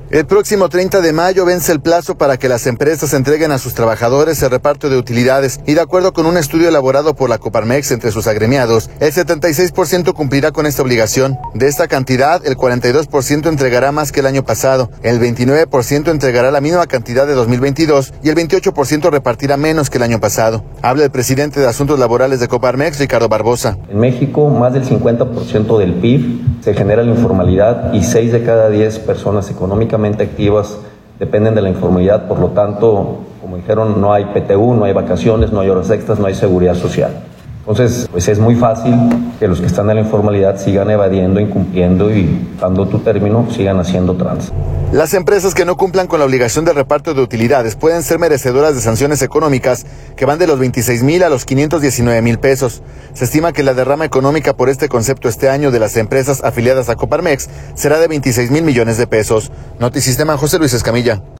El próximo 30 de mayo vence el plazo para que las empresas entreguen a sus trabajadores el reparto de utilidades y de acuerdo con un estudio elaborado por la Coparmex entre sus agremiados, el 76% cumplirá con esta obligación. De esta cantidad, el 42% entregará más que el año pasado, el 29% entregará la misma cantidad de 2022 y el 28% repartirá menos que el año pasado. Habla el presidente de Asuntos Laborales de Coparmex, Ricardo Barbosa. En México, más del 50% del PIB se genera en la informalidad y 6 de cada 10 personas económicamente activas dependen de la informalidad, por lo tanto, como dijeron, no hay PTU, no hay vacaciones, no hay horas extras, no hay seguridad social. Entonces, pues es muy fácil que los que están en la informalidad sigan evadiendo, incumpliendo y, dando tu término, sigan haciendo trans. Las empresas que no cumplan con la obligación de reparto de utilidades pueden ser merecedoras de sanciones económicas que van de los 26,000 a los 519,000 pesos. Se estima que la derrama económica por este concepto este año de las empresas afiliadas a Coparmex será de 26,000 millones de pesos. Notisistema, José Luis Escamilla.